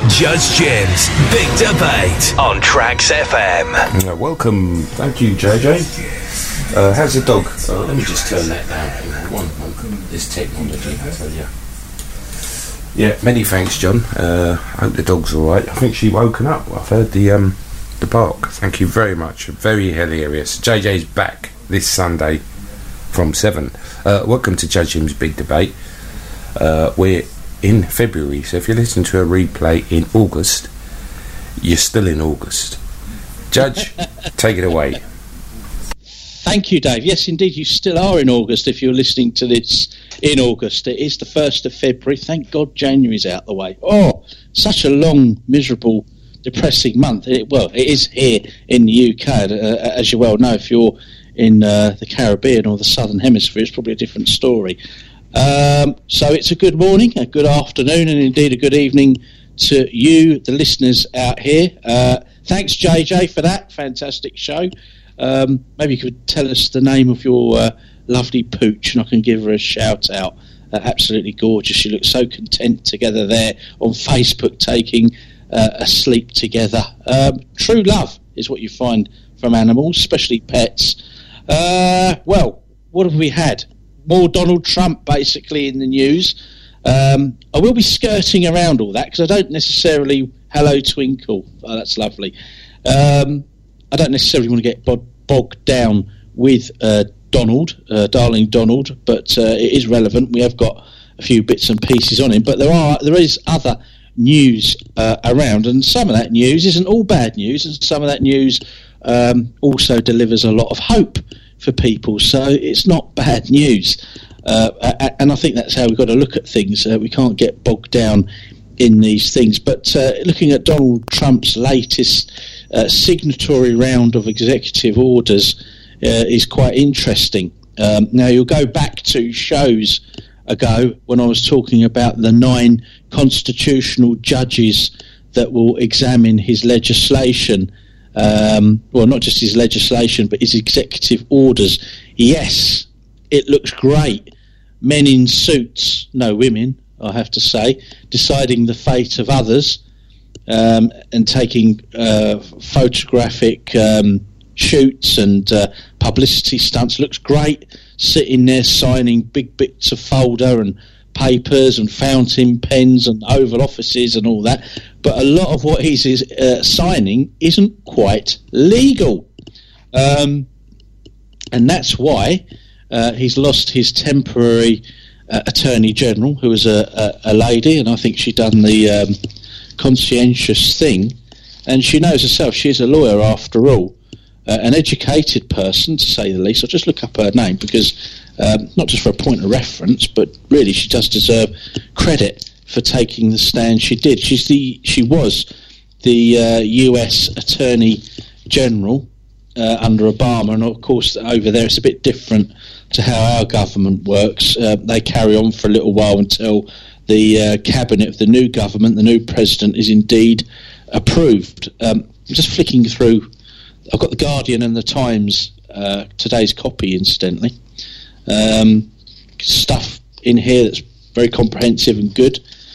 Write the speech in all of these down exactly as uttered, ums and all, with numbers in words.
Judge Jim's Big Debate on Tracks F M. Uh, welcome. Thank you, J J. Uh, how's the dog? Uh, let me just turn that down. One moment. This technology, I tell you. Yeah, many thanks, John. Uh, I hope the dog's all right. I think she woken up. I've heard the um, the bark. Thank you very much. Very hilarious. J J's back this Sunday from seven. Uh, welcome to Judge Jim's Big Debate. Uh, we're in February, so if you listen to a replay in August, you're still in August. Judge, take it away. Thank you, Dave. Yes, indeed, you still are in August if you're listening to this in August. It is the first of February. Thank God January's out the way. Oh, such a long, miserable, depressing month. It, well, it is here in the U K, uh, as you well know. If you're in uh, the Caribbean or the Southern Hemisphere, it's probably a different story. Um, so it's a good morning, a good afternoon, and indeed a good evening to you, the listeners out here. Uh, thanks, J J, for that fantastic show. Um, maybe you could tell us the name of your uh, lovely pooch, and I can give her a shout out. Uh, absolutely gorgeous. She looks so content together there on Facebook, taking uh, a sleep together. Um, true love is what you find from animals, especially pets. Uh, well, what have we had? More Donald Trump, basically, in the news. Um, I will be skirting around all that because I don't necessarily... Hello, Twinkle. Oh, that's lovely. Um, I don't necessarily want to get bod- bogged down with uh, Donald, uh, darling Donald, but uh, it is relevant. We have got a few bits and pieces on him, but there are there is other news uh, around, and some of that news isn't all bad news, and some of that news um, also delivers a lot of hope for people, so it's not bad news, uh, and I think that's how we've got to look at things. Uh, we can't get bogged down in these things, but uh, looking at Donald Trump's latest uh, signatory round of executive orders uh, is quite interesting. Um, now, you'll go back to shows ago when I was talking about the nine constitutional judges that will examine his legislation. Um, well, not just his legislation, but his executive orders. Yes, it looks great. Men in suits, no women, I have to say, deciding the fate of others um, and taking uh, photographic um, shoots and uh, publicity stunts. Looks great, sitting there signing big bits of folder and papers and fountain pens and Oval Offices and all that, but a lot of what he's is, uh, signing isn't quite legal, um, and that's why uh, he's lost his temporary uh, Attorney General, who was a, a, a lady, and I think she done the um, conscientious thing, and she knows herself. She's a lawyer after all, uh, an educated person to say the least. I'll just look up her name because Um, not just for a point of reference, but really she does deserve credit for taking the stand she did. She's the she was the uh, U S Attorney General uh, under Obama, and of course over there it's a bit different to how our government works. Uh, they carry on for a little while until the uh, cabinet of the new government, the new president, is indeed approved. Um, I'm just flicking through. I've got the Guardian and the Times, uh, today's copy, incidentally. Um, stuff in here that's very comprehensive and good.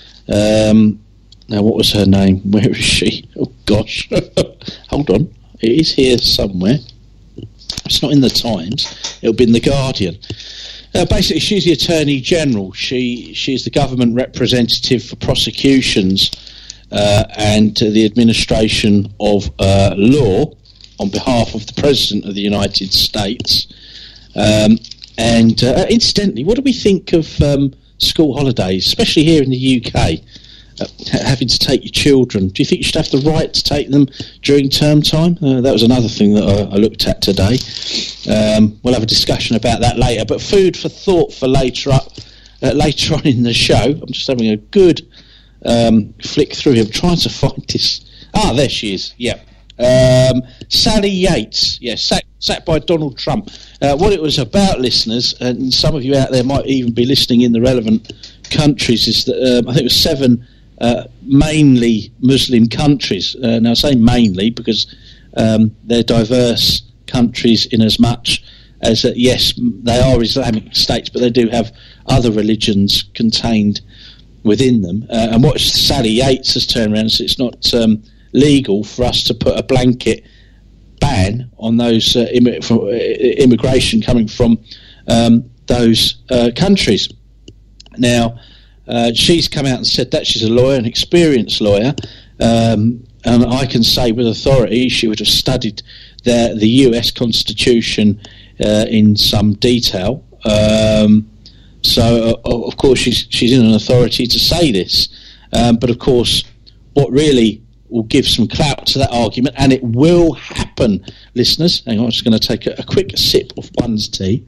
Um, now, what was her name? Where is she? Oh, gosh. Hold on. It is here somewhere. It's not in the Times. It'll be in the Guardian. Uh, basically, she's the Attorney General. She She's the government representative for prosecutions uh, and uh, the administration of uh, law on behalf of the President of the United States. Um And uh, incidentally, what do we think of um, school holidays, especially here in the U K, uh, having to take your children? Do you think you should have the right to take them during term time? Uh, that was another thing that I, I looked at today. Um, we'll have a discussion about that later. But food for thought for later up, uh, later on in the show. I'm just having a good um, flick through here. I'm trying to find this. Ah, there she is. Yeah. Um, Sally Yates, yes, sat, sat by Donald Trump. Uh, what it was about, listeners, and some of you out there might even be listening in the relevant countries, is that um, I think it was seven uh, mainly Muslim countries. Uh, now, I say mainly because um, they're diverse countries in as much as, uh, yes, they are Islamic states, but they do have other religions contained within them. Uh, and what Sally Yates has turned around and said, it's not um, legal for us to put a blanket ban on those uh, Im- from, uh, immigration coming from um, those uh, countries. Now, uh, she's come out and said that. She's a lawyer, an experienced lawyer, um, and I can say with authority she would have studied the, the U S Constitution uh, in some detail. Um, so, uh, of course, she's, she's in an authority to say this. Um, but, of course, what really will give some clout to that argument, and it will happen, listeners. Hang on, I'm just going to take a, a quick sip of one's tea.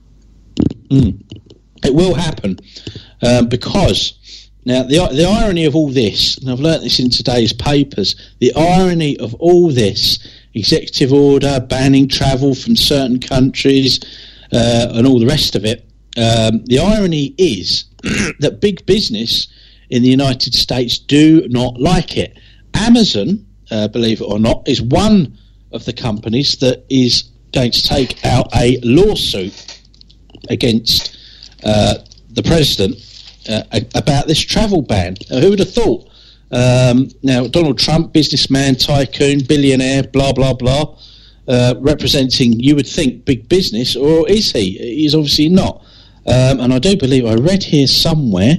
Mm. It will happen um, because, now, the, the irony of all this, and I've learnt this in today's papers, the irony of all this, executive order banning travel from certain countries uh, and all the rest of it, um, the irony is that big business in the United States do not like it. Amazon, uh, believe it or not, is one of the companies that is going to take out a lawsuit against uh, the president uh, about this travel ban. Now, who would have thought? Um, now, Donald Trump, businessman, tycoon, billionaire, blah, blah, blah, uh, representing, you would think, big business, or is he? He's obviously not. Um, and I do believe I read here somewhere,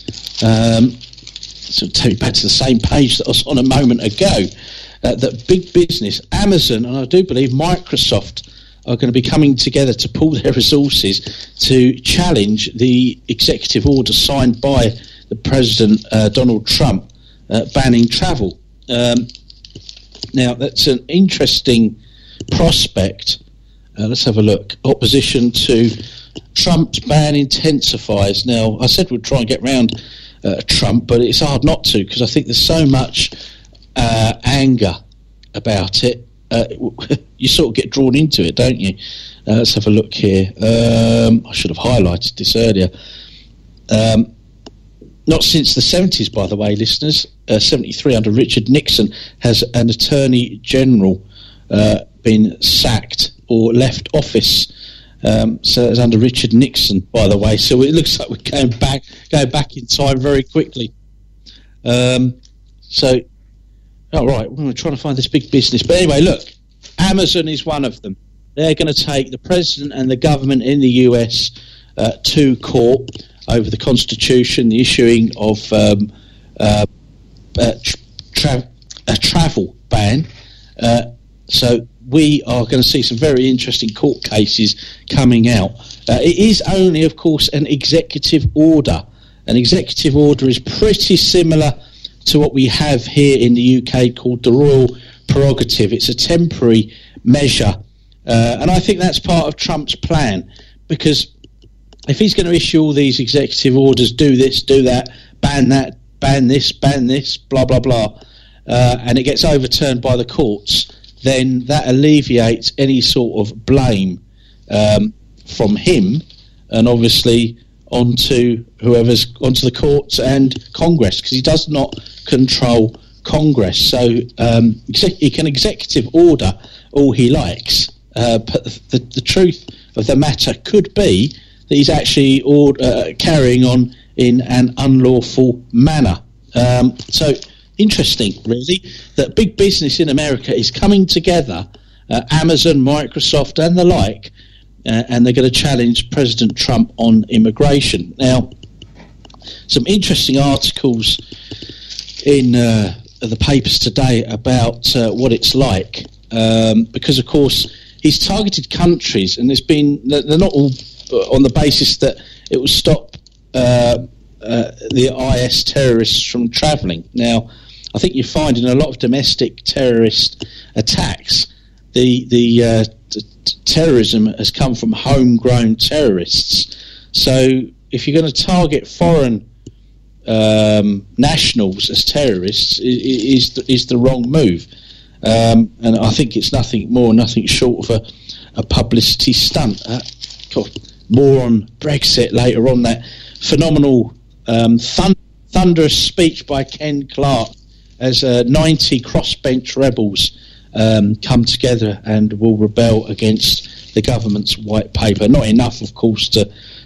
um, so take me back to the same page that I was on a moment ago, uh, that big business, Amazon, and I do believe Microsoft, are going to be coming together to pool their resources to challenge the executive order signed by the President, uh, Donald Trump, uh, banning travel. Um, now, that's an interesting prospect. Uh, let's have a look. Opposition to Trump's ban intensifies. Now, I said we'd try and get round uh, Trump, but it's hard not to, because I think there's so much uh, anger about it. Uh, you sort of get drawn into it, don't you? Uh, let's have a look here. Um, I should have highlighted this earlier. Um, not since the seventies, by the way, listeners. Uh, seventy-three under Richard Nixon has an Attorney General uh, been sacked or left office. Um, so it's under Richard Nixon, by the way. So it looks like we're going back, going back in time very quickly. Um, so. Oh, right, we're trying to find this big business. But anyway, look, Amazon is one of them. They're going to take the president and the government in the U S uh, to court over the Constitution, the issuing of um, uh, a, tra- a travel ban. Uh, so we are going to see some very interesting court cases coming out. Uh, it is only, of course, an executive order. An executive order is pretty similar to what we have here in the U K called the Royal Prerogative. It's a temporary measure, uh, and I think that's part of Trump's plan, because if he's going to issue all these executive orders, do this, do that, ban that, ban this, ban this, blah, blah, blah, uh, and it gets overturned by the courts, then that alleviates any sort of blame um, from him, and obviously onto whoever's onto the courts and Congress, because he does not control Congress. So um, exec- he can executive order all he likes, uh, but the, the truth of the matter could be that he's actually or, uh, carrying on in an unlawful manner. Um, so interesting, really, that big business in America is coming together, uh, Amazon, Microsoft and the like, Uh, and they're going to challenge President Trump on immigration. Now, some interesting articles in uh, the papers today about uh, what it's like, um, because, of course, he's targeted countries, and there's been they're not all on the basis that it will stop uh, uh, the I S terrorists from travelling. Now, I think you find in a lot of domestic terrorist attacks, the the uh, t- terrorism has come from homegrown terrorists. So if you're going to target foreign um, nationals as terrorists, is is, is the wrong move. Um, and I think it's nothing more, nothing short of a, a publicity stunt. Uh, God, more on Brexit later on. That phenomenal um, thund- thunderous speech by Ken Clarke as uh, ninety crossbench rebels Um, come together and will rebel against the government's white paper. Not enough, of course, to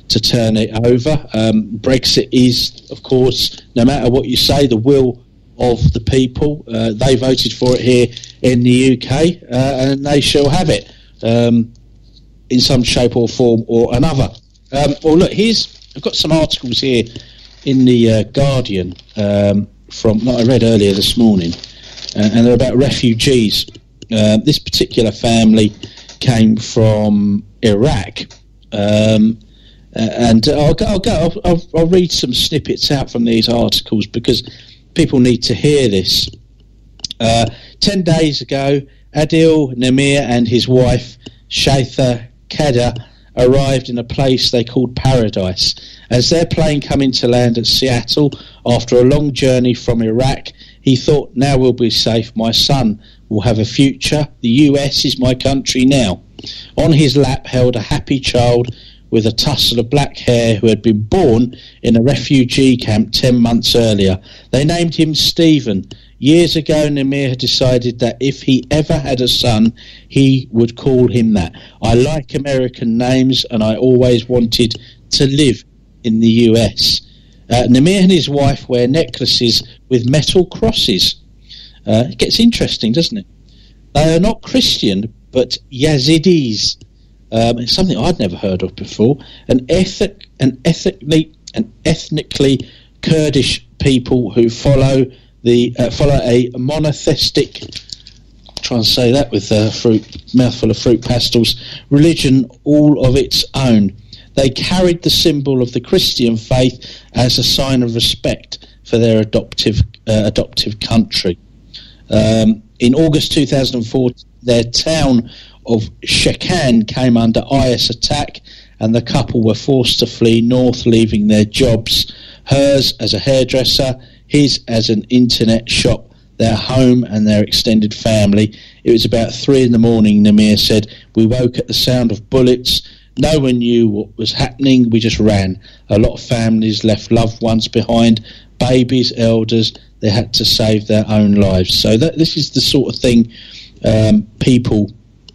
to turn it over. Um, Brexit is, of course, no matter what you say, the will of the people. Uh, they voted for it here in the U K, uh, and they shall have it um, in some shape or form or another. Um, well, look, here's I've got some articles here in the uh, Guardian um, from that I read earlier this morning, uh, and they're about refugees. Uh, this particular family came from Iraq, um, uh, and I'll go. I'll, go I'll, I'll, I'll read some snippets out from these articles because people need to hear this. Uh, ten days ago, Adil Namir and his wife Shaitha Kader arrived in a place they called Paradise. As their plane come into land at Seattle after a long journey from Iraq, he thought, now we'll be safe, my son will have a future, the U S is my country now. On his lap held a happy child with a tussle of black hair who had been born in a refugee camp ten months earlier. They named him Stephen. Years ago, Namir had decided that if he ever had a son, he would call him that. I like American names, and I always wanted to live in the U S. Uh, Namir and his wife wear necklaces with metal crosses. Uh, it gets interesting, doesn't it? They are not Christian, but Yazidis. Um, it's something I'd never heard of before. An, ethnic, an ethnically, an ethnically Kurdish people who follow the uh, follow a monotheistic. Try and say that with a fruit mouthful of fruit pastels. Religion all of its own. They carried the symbol of the Christian faith as a sign of respect for their adoptive uh, adoptive country. Um, in August two thousand four, their town of Shekan came under I S attack, and the couple were forced to flee north, leaving their jobs. Hers as a hairdresser, his as an internet shop, their home and their extended family. It was about three in the morning, Namir said. We woke at the sound of bullets. No one knew what was happening. We just ran. A lot of families left loved ones behind, babies, elders. They had to save their own lives. So that this is the sort of thing um, people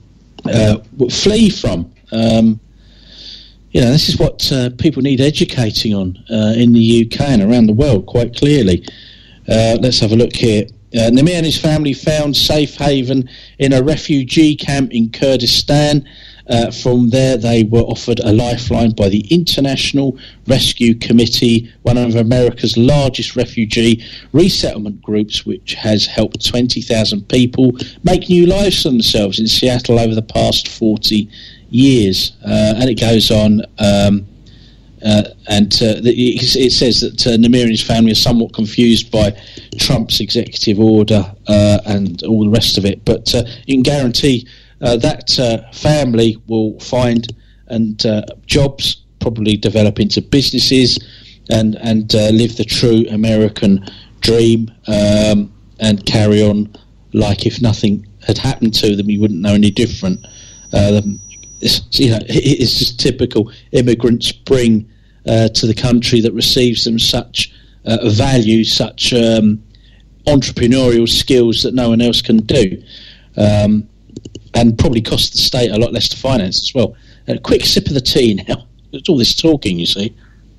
uh, flee from. Um, you know, this is what uh, people need educating on uh, in the U K and around the world, quite clearly. Uh, let's have a look here. Uh, Namir and his family found safe haven in a refugee camp in Kurdistan. Uh, from there, they were offered a lifeline by the International Rescue Committee, one of America's largest refugee resettlement groups, which has helped twenty thousand people make new lives for themselves in Seattle over the past forty years. Uh, and it goes on, um, uh, and uh, it, it says that uh, Namir and his family are somewhat confused by Trump's executive order uh, and all the rest of it. But uh, you can guarantee Uh, that uh, family will find and uh, jobs, probably develop into businesses, and and uh, live the true American dream, um, and carry on like if nothing had happened to them. You wouldn't know any different. Uh, it's, you know, it's just typical. Immigrants bring uh, to the country that receives them such uh, value, such um, entrepreneurial skills that no one else can do. Um, And probably cost the state a lot less to finance as well. A quick sip of the tea now. It's all this talking, you see.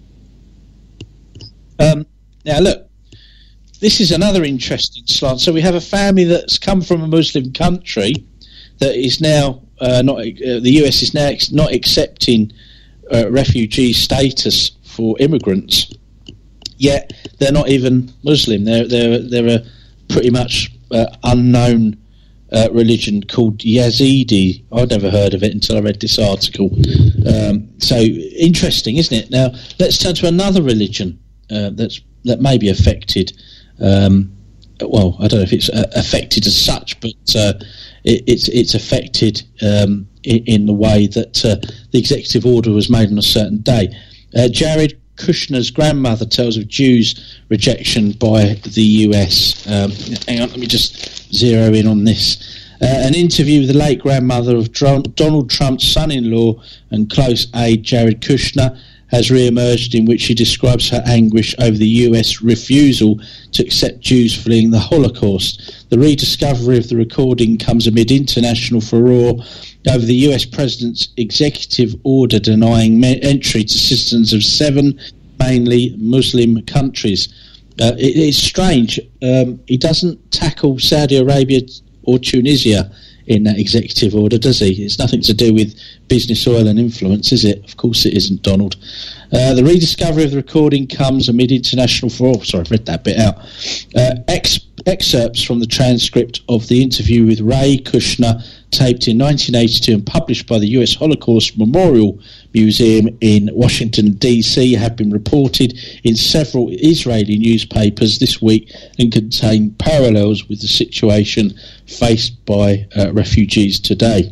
Um, now, look, this is another interesting slant. So we have a family that's come from a Muslim country that is now uh, not. Uh, the U S is now ex- not accepting uh, refugee status for immigrants. Yet they're not even Muslim. They're they're they're a pretty much uh, unknown Uh, religion called Yazidi. I'd never heard of it until I read this article. Um, so interesting, isn't it? Now let's turn to another religion uh, that's that may be affected. Um, well, I don't know if it's uh, affected as such, but uh, it, it's it's affected um, in, in the way that uh, the executive order was made on a certain day. Uh, Jared Kushner's grandmother tells of Jews' rejection by the U S. Um, hang on, let me just zero in on this. Uh, an interview with the late grandmother of Donald Trump's son-in-law and close aide, Jared Kushner, has re-emerged, in which she describes her anguish over the U S refusal to accept Jews fleeing the Holocaust. The rediscovery of the recording comes amid international furore over the U S president's executive order denying me- entry to citizens of seven mainly Muslim countries. Uh, it, it's strange. Um, he doesn't tackle Saudi Arabia or Tunisia in that executive order, does he? It's nothing to do with business, oil and influence, is it? Of course it isn't, Donald. Uh, the rediscovery of the recording comes amid international furore. Sorry, I've read that bit out. Uh, ex- excerpts from the transcript of the interview with Ray Kushner, taped in nineteen eighty-two and published by the U S Holocaust Memorial Museum in Washington, D C, have been reported in several Israeli newspapers this week and contain parallels with the situation faced by uh, refugees today.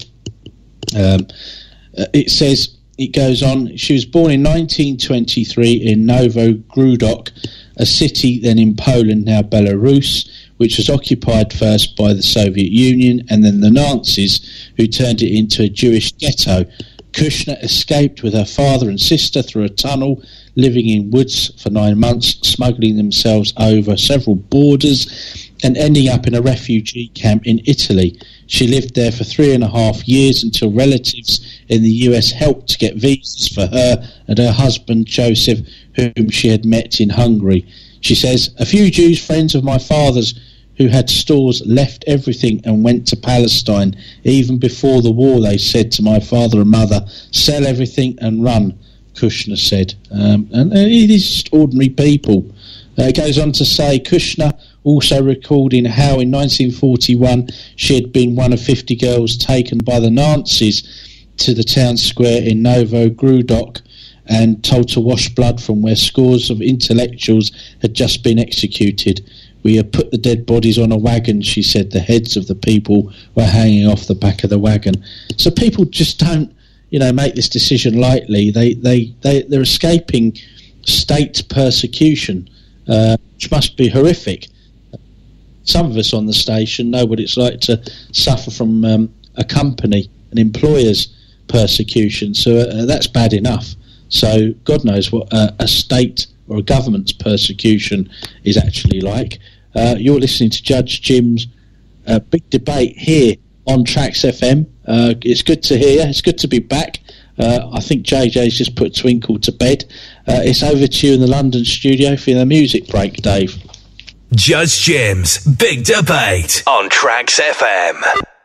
Um, uh, it says, it goes on, she was born in nineteen twenty-three in Novogrudok, a city then in Poland, now Belarus, which was occupied first by the Soviet Union and then the Nazis, who turned it into a Jewish ghetto. Kushner escaped with her father and sister through a tunnel, living in woods for nine months, smuggling themselves over several borders and ending up in a refugee camp in Italy. She lived there for three and a half years until relatives in the U S helped to get visas for her and her husband Joseph, whom she had met in Hungary. She says, a few Jews friends of my father's who had stores left everything and went to Palestine. Even before the war, they said to my father and mother, sell everything and run, Kushner said. Um, and it is just ordinary people. Uh, it goes on to say, Kushner also recording how in nineteen forty-one she had been one of fifty girls taken by the Nazis to the town square in Novogrudok and told to wash blood from where scores of intellectuals had just been executed. We had put the dead bodies on a wagon, she said. The heads of the people were hanging off the back of the wagon. So people just don't, you know, make this decision lightly. They, they, they, they're escaping state persecution, uh, which must be horrific. Some of us on the station know what it's like to suffer from um, a company, an employer's persecution. So uh, that's bad enough. So God knows what uh, a state or a government's persecution is actually like. Uh, you're listening to Judge Jim's uh, Big Debate here on Tracks F M. Uh, it's good to hear you. It's good to be back. Uh, I think J J's just put Twinkle to bed. Uh, it's over to you in the London studio for the music break, Dave. Judge Jim's Big Debate on Tracks F M.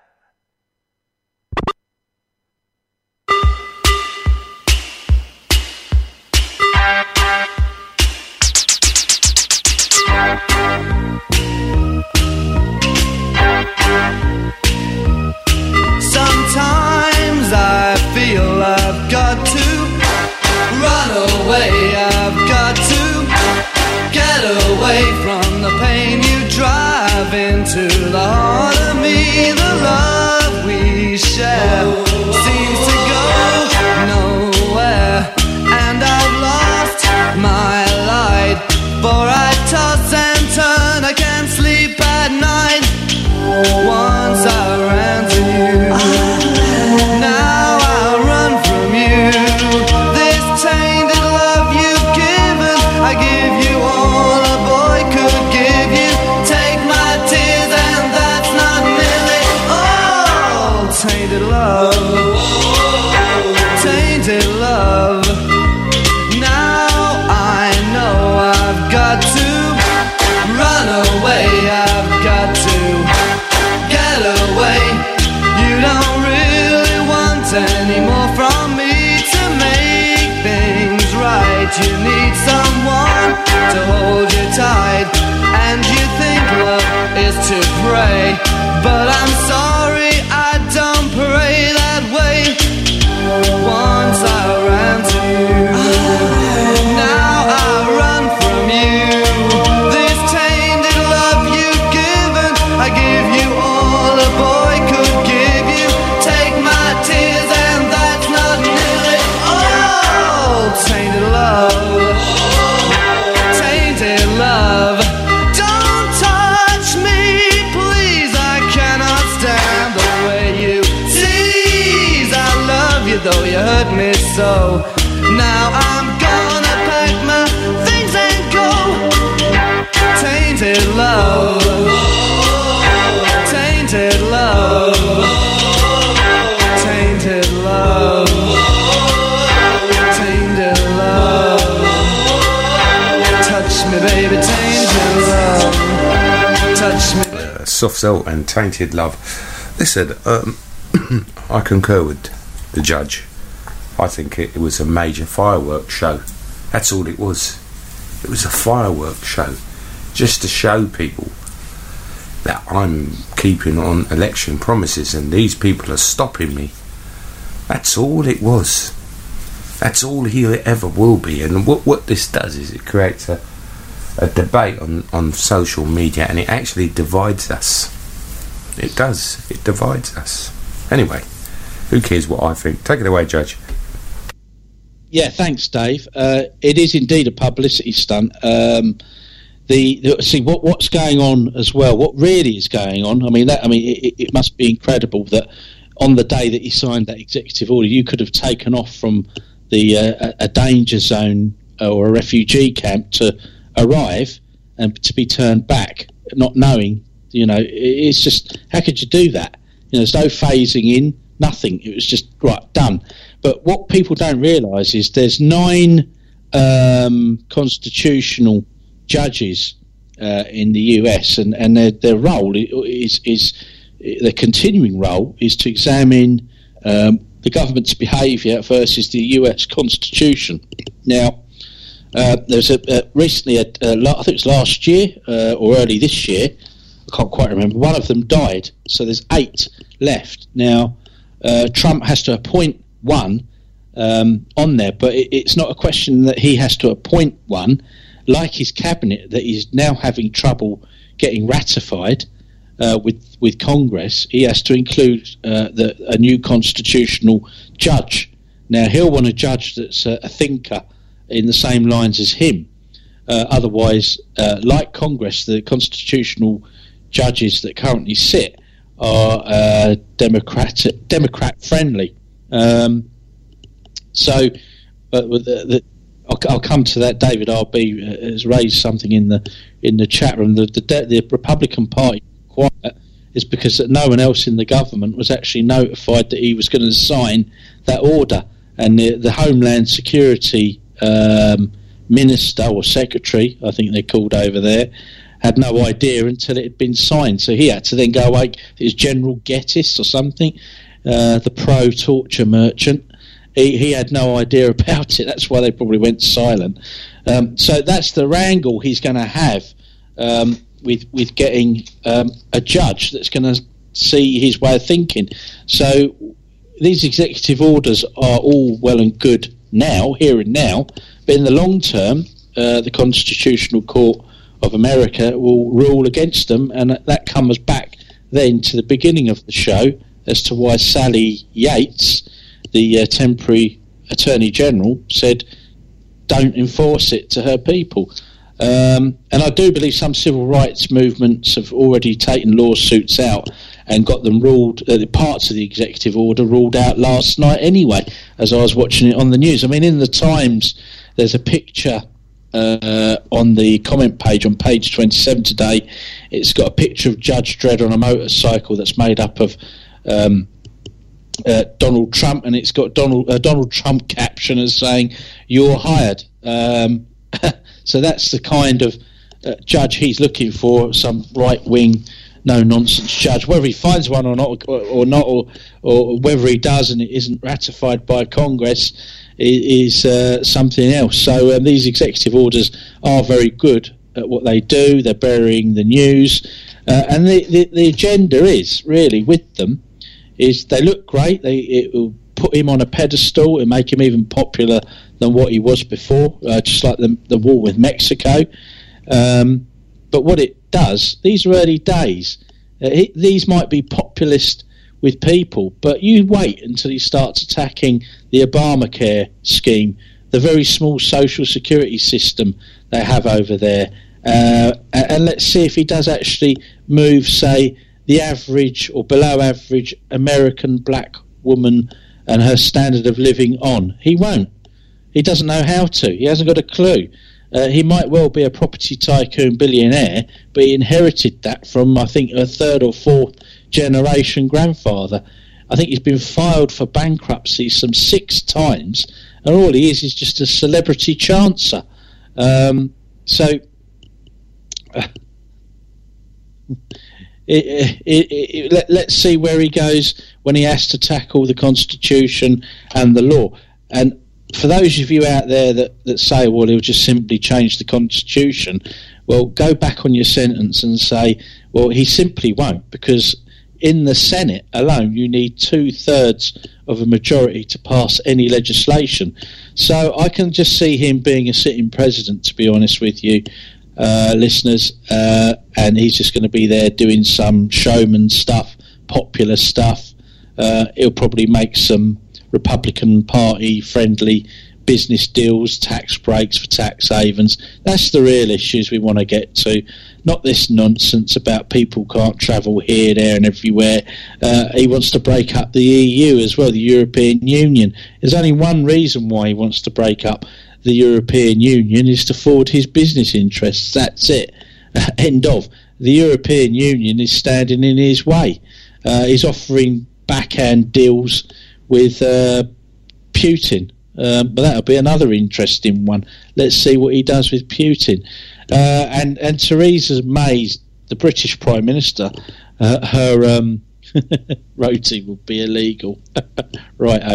Sometimes I feel I've got to run away, I've got to get away from the pain you drive into the heart of me. The love we share seems to go nowhere, and I've lost my light, for I toss and turn, I can't sleep at night. Once I ran to you, now I run from you. This tainted love you've given, I give you all a boy could give you. Take my tears and that's not nearly all. Tainted love, tainted love. Now I know I've got to run away, I've got to get away. You don't really want any more from me to make things right. You need someone to hold you tight, and you think love is to pray, but I'm sorry, I don't pray that way. Once I ran to you, now I run from you. This tainted love you've given, I give you all a boy could give you. Take my tears and that's not nearly all. Tainted love, tainted love. Don't touch me, please, I cannot stand the way you tease. I love you though you hurt me so. Now I'm gone. touch me. Uh, Soft Cell and Tainted Love. Listen, um, I concur with the judge. I think it, it was a major fireworks show. That's all it was. It was a fireworks show, just to show people that I'm keeping on election promises and these people are stopping me. That's all it was. That's all he ever will be. And what, what this does is it creates a, a debate on, on social media, and it actually divides us. It does. It divides us. Anyway, who cares what I think? Take it away, Judge. Yeah, thanks, Dave. Uh, it is indeed a publicity stunt. Um, the, the see what what's going on as well. What really is going on? I mean, that I mean, it, it must be incredible that on the day that he signed that executive order, you could have taken off from the uh, a danger zone or a refugee camp to arrive and to be turned back, not knowing. You know, it's just, how could you do that? You know, there's no phasing in, nothing. It was just right done. But what people don't realise is there's nine um, constitutional judges uh, in the U S, and, and their, their role is, is their continuing role is to examine um, the government's behaviour versus the U S Constitution. Now, uh, there's a, a recently, a, a, I think it was last year uh, or early this year, I can't quite remember, one of them died, so there's eight left. Now, uh, Trump has to appoint one um, on there, but it, it's not a question that he has to appoint one, like his cabinet that he's now having trouble getting ratified uh, with with Congress. He has to include uh, the, a new constitutional judge. Now, he'll want a judge that's a, a thinker in the same lines as him. Uh, otherwise, uh, like Congress, the constitutional judges that currently sit are uh, Democrat Democrat friendly. Um, so, but with the, the, I'll, I'll come to that. David R B has raised something in the in the chat room. The the, the Republican Party quiet is because that no one else in the government was actually notified that he was going to sign that order, and the, the Homeland Security um, Minister or Secretary, I think they're called over there, had no idea until it had been signed. So he had to then go away. It was General Gettis or something, uh, the pro-torture merchant. He, he had no idea about it. That's why they probably went silent. Um, so that's the wrangle he's going to have um, with with getting um, a judge that's going to see his way of thinking. So these executive orders are all well and good now, here and now, but in the long term, uh, the Constitutional Court of America will rule against them, and that comes back then to the beginning of the show as to why Sally Yates, the uh, temporary Attorney General, said don't enforce it to her people. Um, and I do believe some civil rights movements have already taken lawsuits out and got them ruled, uh, the parts of the executive order ruled out last night anyway, as I was watching it on the news. I mean, in the Times, there's a picture uh, on the comment page on page twenty-seven today. It's got a picture of Judge Dredd on a motorcycle that's made up of um, uh, Donald Trump, and it's got Donald uh, Donald Trump caption as saying, "You're hired." Um, so that's the kind of uh, judge he's looking for, some right-wing, no-nonsense judge. Whether he finds one or not, or, or not, or, or whether he does and it isn't ratified by Congress is, is uh, something else. So um, these executive orders are very good at what they do. They're burying the news. Uh, and the, the, the agenda is, really, with them, is they look great. They it will put him on a pedestal and make him even popular than what he was before, uh, just like the, the war with Mexico. Um, but what it does, these are early days. Uh, it, these might be populist with people, but you wait until he starts attacking the Obamacare scheme, the very small social security system they have over there, uh, and, and let's see if he does actually move, say, the average or below average American black woman and her standard of living on. He won't. He doesn't know how to. He hasn't got a clue. Uh, he might well be a property tycoon billionaire, but he inherited that from, I think, a third or fourth generation grandfather. I think he's been filed for bankruptcy some six times, and all he is is just a celebrity chancer. Um, so, uh, it, it, it, let, let's see where he goes when he has to tackle the Constitution and the law. And for those of you out there that, that say, well, he'll just simply change the Constitution, well, go back on your sentence and say, well, he simply won't, because in the Senate alone, you need two-thirds of a majority to pass any legislation. So I can just see him being a sitting president, to be honest with you, uh, listeners, uh, and he's just going to be there doing some showman stuff, popular stuff. Uh, he'll probably make some Republican Party-friendly business deals, tax breaks for tax havens. That's the real issues we want to get to, not this nonsense about people can't travel here, there and everywhere. Uh, he wants to break up the E U as well, the European Union. There's only one reason why he wants to break up the European Union, is to forward his business interests. That's it. End of. The European Union is standing in his way. Uh, he's offering backhand deals with uh, Putin. Um, but that'll be another interesting one. Let's see what he does with Putin. Uh, and, and Theresa May, the British Prime Minister, uh, her um, rotie will be illegal. Right-o.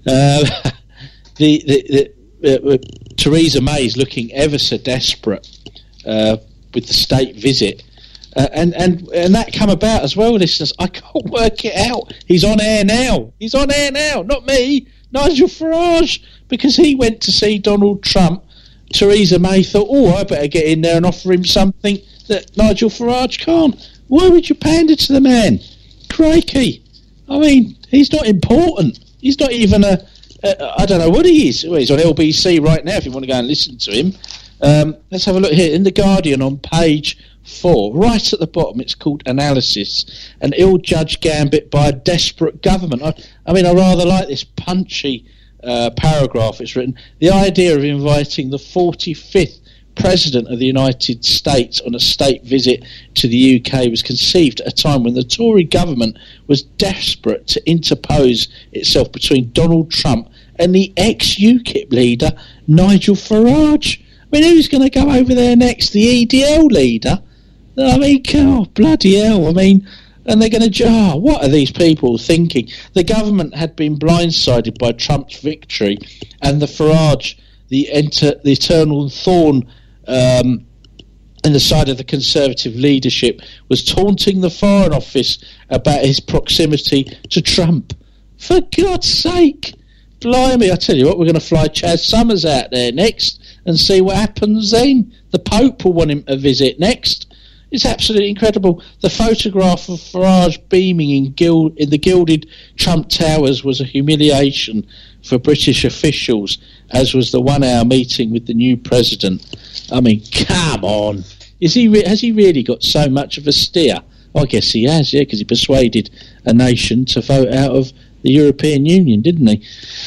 Uh, the, the, the, uh, Theresa May is looking ever so desperate uh, with the state visit. Uh, and, and, and that come about as well, listeners. I can't work it out. He's on air now. He's on air now, not me. Nigel Farage, because he went to see Donald Trump. Theresa May thought, oh, I better get in there and offer him something that Nigel Farage can't. Why would you pander to the man? Crikey. I mean, he's not important. He's not even a, a I don't know what he is. Well, he's on L B C right now if you want to go and listen to him. Um, let's have a look here. In The Guardian on page four, right at the bottom, it's called Analysis, an ill-judged gambit by a desperate government. I, I mean, I rather like this punchy uh, paragraph it's written. The idea of inviting the forty-fifth President of the United States on a state visit to the U K was conceived at a time when the Tory government was desperate to interpose itself between Donald Trump and the ex-U KIP leader, Nigel Farage. I mean, who's going to go over there next? The E D L leader? I mean, oh, bloody hell. I mean, and they're going to... Oh, what are these people thinking? The government had been blindsided by Trump's victory, and the Farage, the, enter, the eternal thorn um, in the side of the Conservative leadership, was taunting the Foreign Office about his proximity to Trump. For God's sake! Blimey, I tell you what, we're going to fly Chaz Summers out there next and see what happens then. The Pope will want him to visit next. It's absolutely incredible. The photograph of Farage beaming in, gil- in the gilded Trump Towers was a humiliation for British officials, as was the one-hour meeting with the new president. I mean, come on. Is he re- has he really got so much of a steer? I guess he has, yeah, because he persuaded a nation to vote out of the European Union, didn't he?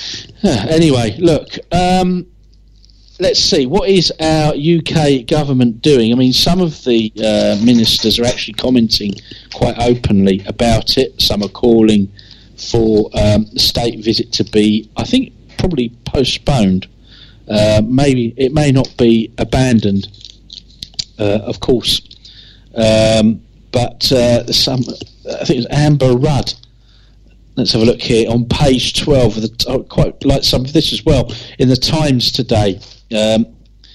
Anyway, look, um, let's see, what is our U K government doing? I mean, some of the uh, ministers are actually commenting quite openly about it. Some are calling for um, the state visit to be, I think, probably postponed. Uh, maybe it may not be abandoned, uh, of course. Um, but uh, some, I think it was Amber Rudd. Let's have a look here on page twelve. Of the, I quite like some of this as well. In the Times today, um,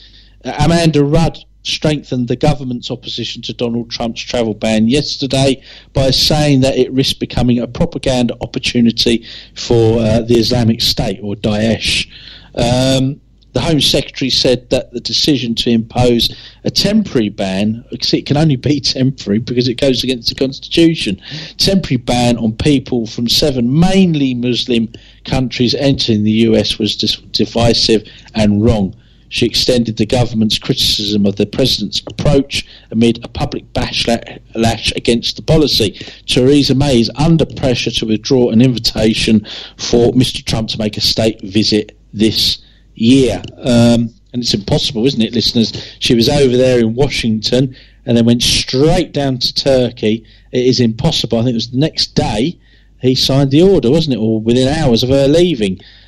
Amanda Rudd strengthened the government's opposition to Donald Trump's travel ban yesterday by saying that it risked becoming a propaganda opportunity for uh, the Islamic State, or Daesh. Um, the Home Secretary said that the decision to impose a temporary ban, it can only be temporary because it goes against the Constitution, temporary ban on people from seven mainly Muslim countries entering the U S was dis- divisive and wrong. She extended the government's criticism of the president's approach amid a public backlash against the policy. Theresa May is under pressure to withdraw an invitation for Mister Trump to make a state visit this year. Um, and it's impossible, isn't it, listeners? She was over there in Washington and then went straight down to Turkey. It is impossible. I think it was the next day he signed the order, wasn't it? Or within hours of her leaving.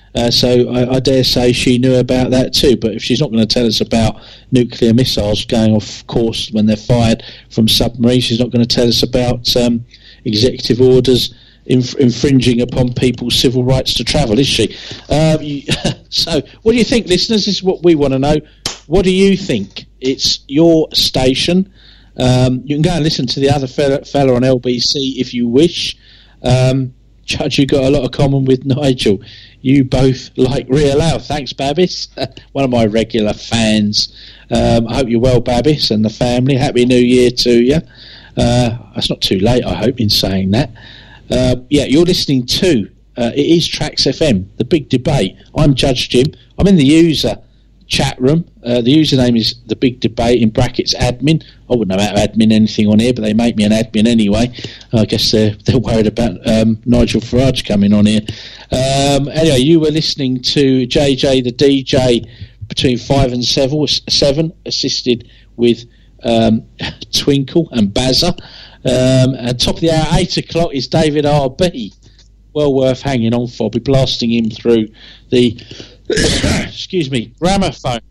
Uh, so I, I dare say she knew about that too. But if she's not going to tell us about nuclear missiles going off course when they're fired from submarines, she's not going to tell us about um, executive orders inf- infringing upon people's civil rights to travel, is she? Um, you, so what do you think, listeners? This is what we want to know. What do you think? It's your station. Um, you can go and listen to the other fella, fella on L B C if you wish. Um, Judge, you've got a lot of common with Nigel. You both like Real Loud. Thanks, Babis. One of my regular fans. Um, I hope you're well, Babis, and the family. Happy New Year to you. Uh, it's not too late, I hope, in saying that. Uh, yeah, you're listening to, uh, it is Tracks F M, The Big Debate. I'm Judge Jim. I'm in the user chat room. Uh, the username is The Big Debate, in brackets admin. I wouldn't know how to admin anything on here, but they make me an admin anyway. I guess they're, they're worried about um, Nigel Farage coming on here. Um, anyway, you were listening to J J the D J between five and seven, seven assisted with um, Twinkle and Bazza. Um, and top of the hour, eight o'clock, is David R B. Well worth hanging on for. I'll be blasting him through the excuse me, gramophone.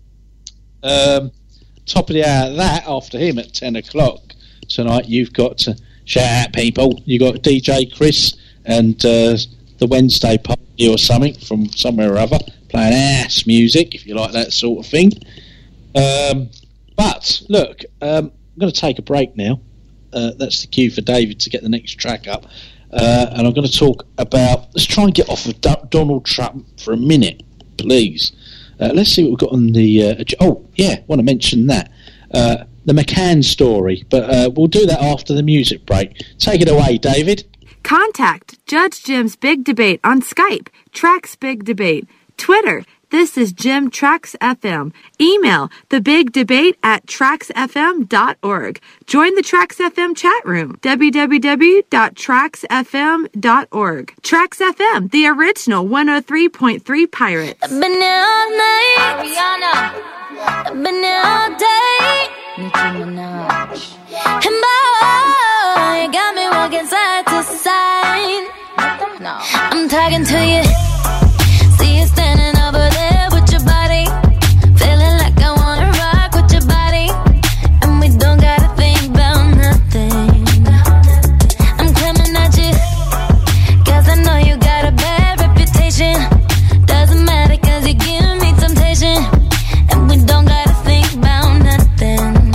Um, top of the hour, that after him at ten o'clock tonight, you've got to shout out people. You got D J Chris and uh, the Wednesday party or something from somewhere or other playing ass music, if you like that sort of thing. Um, but look, um, I'm going to take a break now. Uh, that's the cue for David to get the next track up. Uh, and I'm going to talk about, let's try and get off of D- Donald Trump for a minute, please. Uh, let's see what we've got on the... Uh, oh, yeah, I want to mention that. Uh, the McCann story. But uh, we'll do that after the music break. Take it away, David. Contact Judge Jim's Big Debate on Skype, Tracks Big Debate, Twitter, This is Jim Tracks F M. Email thebigdebate at tracks f m dot org. Join the Tracks F M chat room, w w w dot tracks f m dot org. Tracks F M, the original one oh three point three Pirates. I've been here all night, Ariana. I've been here all day, Nicki Minaj. And boy, you got me walking side to side. No, I'm talking to you. See you standing over there with your body, feeling like I wanna rock with your body, and we don't gotta think about nothing. I'm coming at you, cause I know you got a bad reputation. Doesn't matter cause you give me temptation, and we don't gotta think about nothing.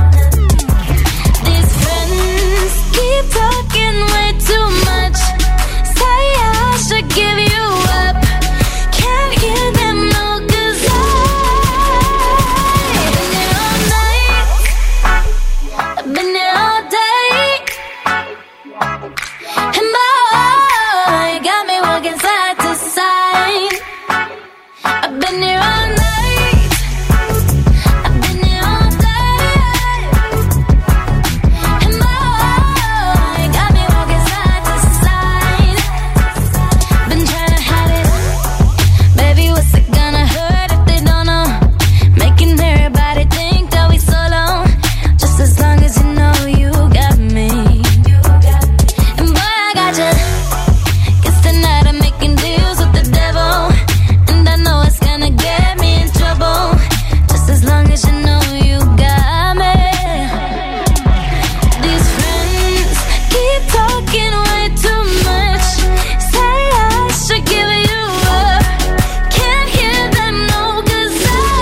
These friends keep talking way too much, say I should give you up. Can't hear them no, cause I've been here all night, I've been here all day, and boy, you got me walking side to side. I've been here all night, I've been here all day, and boy, you got me walking side to side. Been trying to hide it, baby, what's it gonna hurt if they don't know? Making everybody think that we solo, just as long as you know you got me. And boy, I got you. Guess tonight I'm making deals with the devil, and I know it's gonna get me in trouble, just as long as you know you got me. These friends keep talking way too much, say I should give you up. Can't hear them no, cause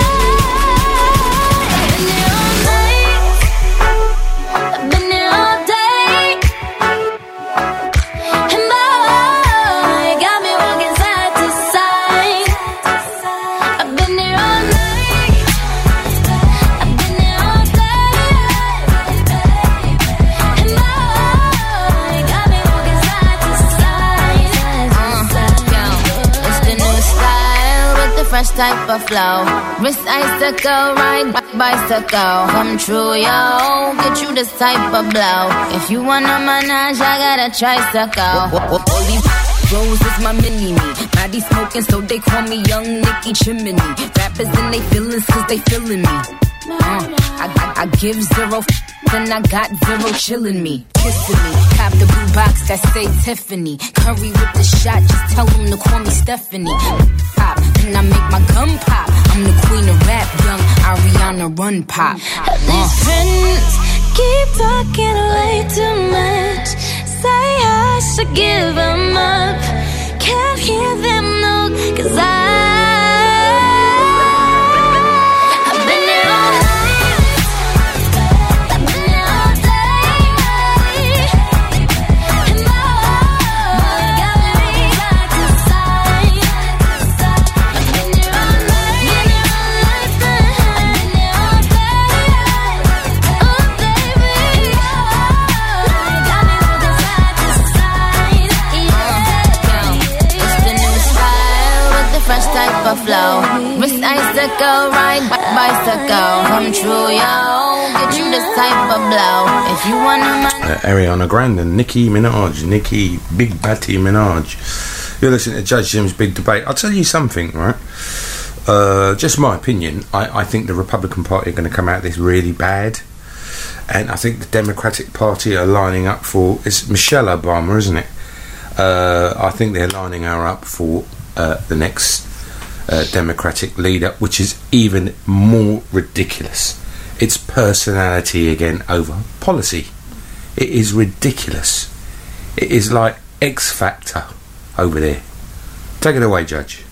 I've been here all night, I've been here all day, and boy, you got me walking side to side. I've been here all night, I've been here all day, and boy, you got me walking side to side. It's the new style with the fresh type of flow. Wrist icicle, ride b- bicycle. Come true, yo. Get you this type of blow. If you wanna manage, I got a tricycle. All these bros is my mini-me. Body smoking, so they call me Young Nicky Chimney. Rappers in they feelings, cause they feeling me. Uh, I, I, I give zero f- then I got zero chillin' me, kissing me. Cop the blue box that say Tiffany. Curry with the shot, just tell them to call me Stephanie. Pop, then I make my gun pop. I'm the queen of rap, young Ariana Run Pop. Uh. These friends keep talking way too much. Say I should give them up. Can't hear them no, cause I type of flow. Miss Icicle, ride bicycle. Come true, yo. Get you this type of blow. If you wanna uh, Ariana Grande and Nicki Minaj. Nicki Big Batty Minaj. You're listening to Judge Jim's Big Debate. I'll tell you something, right? Uh, just my opinion. I, I think the Republican Party are going to come out of this really bad. And I think the Democratic Party are lining up for... It's Michelle Obama, isn't it? Uh, I think they're lining her up for uh, the next... Uh, Democratic leader, which is even more ridiculous. It's personality again over policy. It is ridiculous. It is like X Factor over there. Take it away, Judge.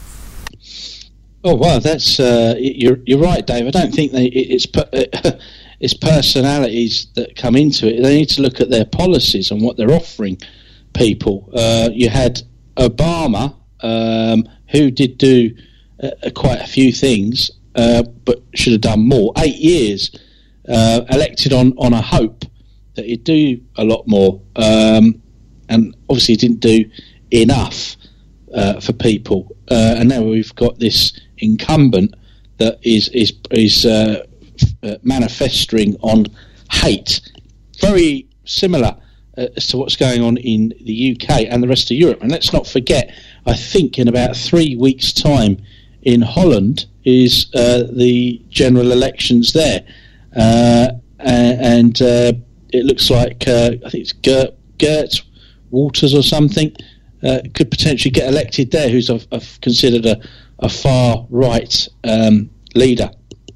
Oh well, that's uh, you're you're right, Dave. I don't think they it's it's personalities that come into it. They need to look at their policies and what they're offering people. Uh, you had Obama, um, who did do. Uh, quite a few things, uh, but should have done more. Eight years uh, elected on, on a hope that he'd do a lot more, um, and obviously he didn't do enough uh, for people. Uh, and now we've got this incumbent that is is is uh, uh, manifesting on hate, very similar uh, as to what's going on in the U K and the rest of Europe. And let's not forget, I think in about three weeks' time. In Holland is uh, the general elections there, uh, and uh, it looks like uh, I think it's Gert, Gert Walters or something uh, could potentially get elected there, who's a, a considered a, a far right um, leader.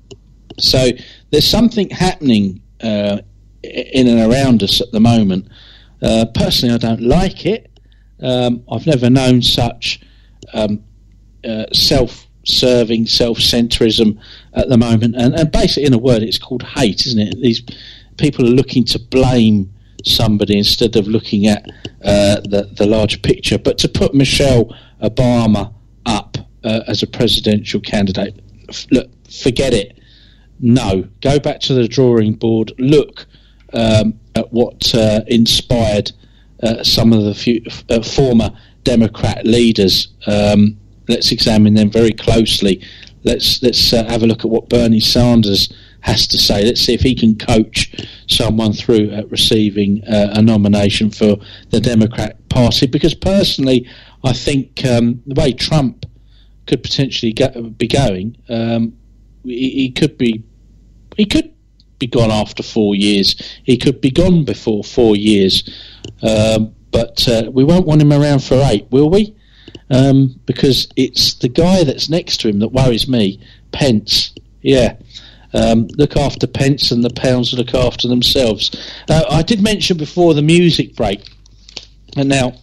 So there's something happening uh, in and around us at the moment. Uh, personally, I don't like it. Um, I've never known such um, uh, self. serving self-centrism at the moment, and, and basically in a word it's called hate, isn't it? These people are looking to blame somebody instead of looking at uh, the, the larger picture. But to put Michelle Obama up uh, as a presidential candidate, f- look, forget it. No, go back to the drawing board, look um, at what uh, inspired uh, some of the few, uh, former Democrat leaders. um, Let's examine them very closely. Let's let's uh, have a look at what Bernie Sanders has to say. Let's see if he can coach someone through uh, receiving uh, a nomination for the Democrat Party. Because personally, I think um, the way Trump could potentially go, be going, um, he, he could be he could be gone after four years. He could be gone before four years. Um, but uh, we won't want him around for eight, will we? Um, because it's the guy that's next to him that worries me, Pence. Yeah, um, look after Pence and the pounds look after themselves. Uh, I did mention before the music break, and now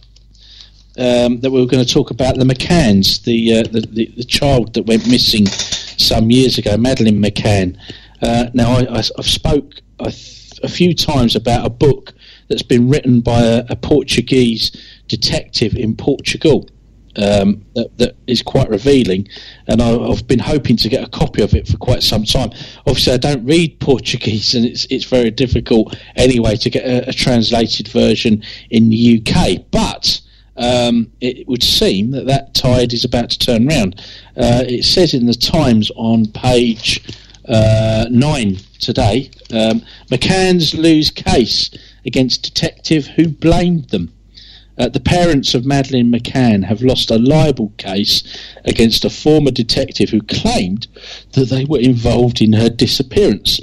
um, that we were going to talk about the McCanns, the, uh, the, the the child that went missing some years ago, Madeleine McCann. Uh, now I, I, I've spoke a, th- a few times about a book that's been written by a, a Portuguese detective in Portugal. Um, that, that is quite revealing, and I, I've been hoping to get a copy of it for quite some time. Obviously I don't read Portuguese, and it's it's very difficult anyway to get a, a translated version in the U K, but um, it would seem that that tide is about to turn round. Uh, it says in the Times on page uh, nine today, um, McCann's lose case against detective who blamed them. Uh, the parents of Madeleine McCann have lost a libel case against a former detective who claimed that they were involved in her disappearance.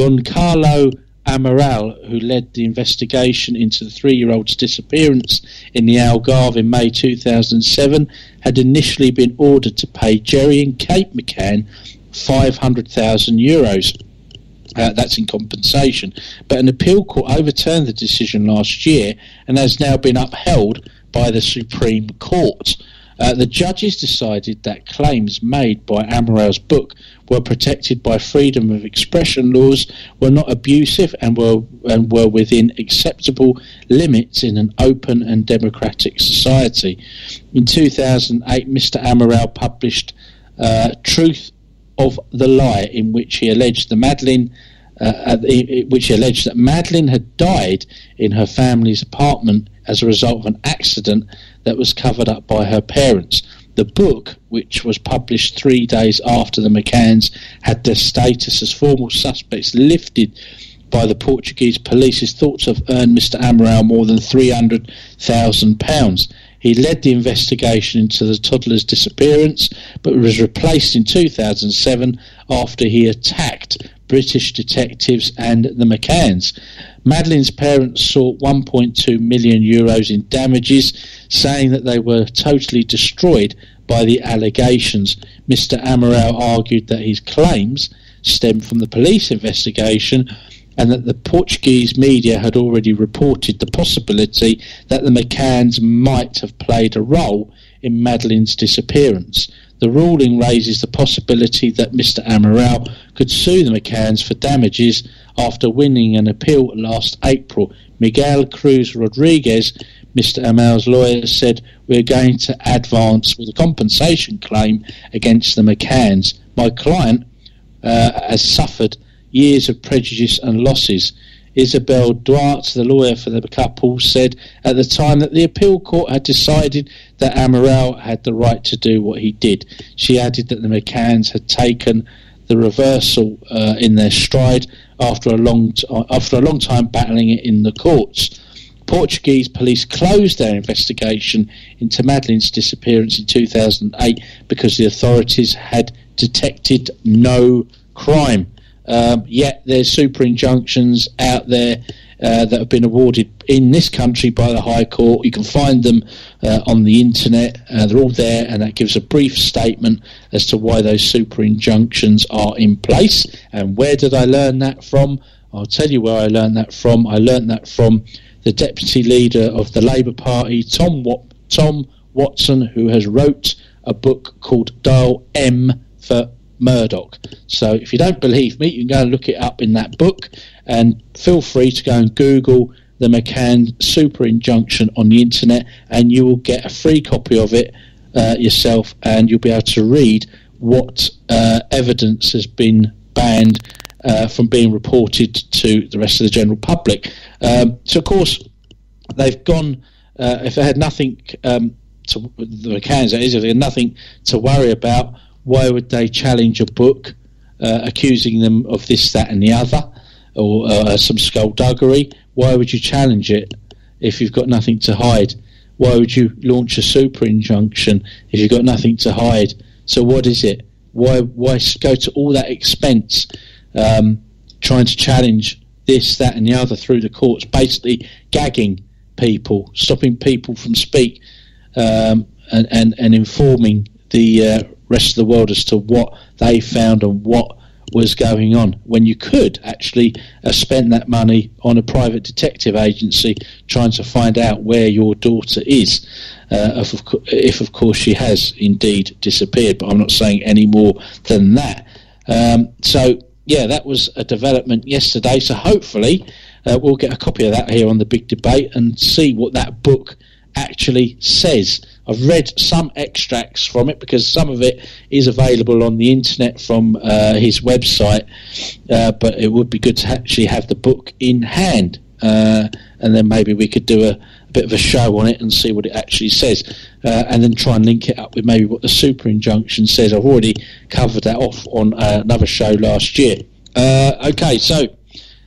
Goncalo Amaral, who led the investigation into the three-year-old's disappearance in the Algarve in May two thousand seven, had initially been ordered to pay Jerry and Kate McCann five hundred thousand euros. Uh, that's in compensation. But an appeal court overturned the decision last year and has now been upheld by the Supreme Court. Uh, the judges decided that claims made by Amaral's book were protected by freedom of expression laws, were not abusive, and were and were within acceptable limits in an open and democratic society. In two thousand eight, Mister Amaral published uh, Truth of the Lie, in which he alleged the Madeleine, uh, which he alleged that Madeleine had died in her family's apartment as a result of an accident that was covered up by her parents. The book, which was published three days after the McCanns had their status as formal suspects lifted by the Portuguese police, is thought to have earned Mister Amaral more than three hundred thousand pounds. He led the investigation into the toddler's disappearance, but was replaced in two thousand seven after he attacked British detectives and the McCanns. Madeleine's parents sought one point two million euros in damages, saying that they were totally destroyed by the allegations. Mister Amaral argued that his claims stemmed from the police investigation and that the Portuguese media had already reported the possibility that the McCanns might have played a role in Madeleine's disappearance. The ruling raises the possibility that Mister Amaral could sue the McCanns for damages after winning an appeal last April. Miguel Cruz Rodriguez, Mister Amaral's lawyer, said, "We're going to advance with a compensation claim against the McCanns. My client uh, has suffered years of prejudice and losses." Isabel Duarte, the lawyer for the couple, said at the time that the appeal court had decided that Amaral had the right to do what he did. She added that the McCanns had taken the reversal uh, in their stride after a long t- after a long time battling it in the courts. Portuguese police closed their investigation into Madeleine's disappearance in two thousand eight because the authorities had detected no crime. Um, yet there's super injunctions out there uh, that have been awarded in this country by the High Court. You can find them uh, on the internet. Uh, they're all there, and that gives a brief statement as to why those super injunctions are in place. And where did I learn that from? I'll tell you where I learned that from. I learned that from the Deputy Leader of the Labour Party, Tom Wat- Tom Watson, who has wrote a book called Dial M for Murdoch. So if you don't believe me, you can go and look it up in that book, and feel free to go and Google the McCann super injunction on the internet, and you will get a free copy of it uh, yourself, and you'll be able to read what uh, evidence has been banned uh, from being reported to the rest of the general public. Um, so of course they've gone, uh, if they had nothing um, to the McCanns, that is, if they had nothing to worry about, why would they challenge a book uh, accusing them of this, that and the other, or uh, some skullduggery? Why would you challenge it if you've got nothing to hide? Why would you launch a super injunction if you've got nothing to hide? So what is it? Why why go to all that expense um, trying to challenge this, that and the other through the courts, basically gagging people, stopping people from speak um, and, and, and informing the uh, rest of the world as to what they found and what was going on, when you could actually uh, spend that money on a private detective agency trying to find out where your daughter is, uh, if, of co- if of course she has indeed disappeared. But I'm not saying any more than that. Um, so yeah, that was a development yesterday, so hopefully uh, we'll get a copy of that here on the Big Debate and see what that book actually says. I've read some extracts from it because some of it is available on the internet from uh, his website, uh, but it would be good to actually have the book in hand, uh, and then maybe we could do a, a bit of a show on it and see what it actually says, uh, and then try and link it up with maybe what the super injunction says. I've already covered that off on uh, another show last year. Uh, okay, so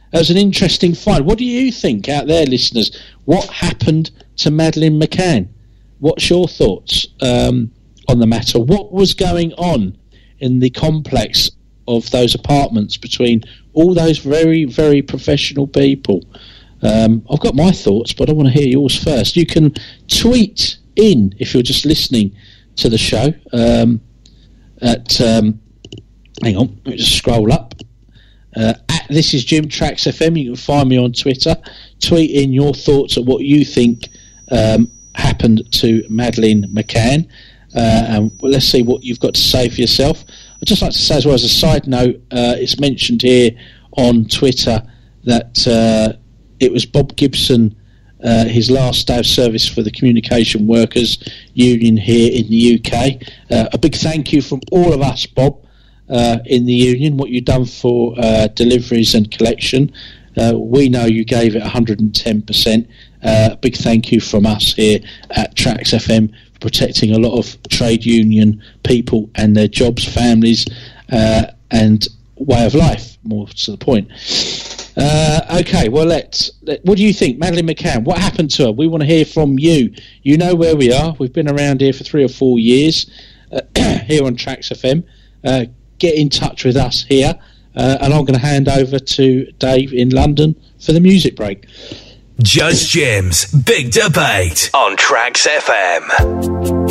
That was an interesting find. What do you think out there, listeners? What happened to Madeleine McCann? What's your thoughts um, on the matter? What was going on in the complex of those apartments between all those very, very professional people? Um, I've got my thoughts, but I want to hear yours first. You can tweet in if you're just listening to the show um, at um, hang on, let me just scroll up. Uh, at This Is Jim Tracks F M. You can find me on Twitter. Tweet in your thoughts of what you think um, happened to Madeleine McCann, uh, and well, let's see what you've got to say for yourself. I'd just like to say as well as a side note, uh, it's mentioned here on Twitter that uh, it was Bob Gibson, uh, his last day of service for the Communication Workers Union here in the U K. Uh, a big thank you from all of us, Bob, uh, in the union, what you've done for uh, deliveries and collection. Uh, we know you gave it one hundred ten percent. Uh, a big thank you from us here at Tracks F M for protecting a lot of trade union people and their jobs, families, uh, and way of life, more to the point. Uh, okay, well, let's. Let, what do you think, Madeleine McCann? What happened to her? We want to hear from you. You know where we are. We've been around here for three or four years uh, here on Tracks F M. Uh, get in touch with us here, uh, and I'm going to hand over to Dave in London for the music break. Judge Jim's Big Debate on Tracks F M.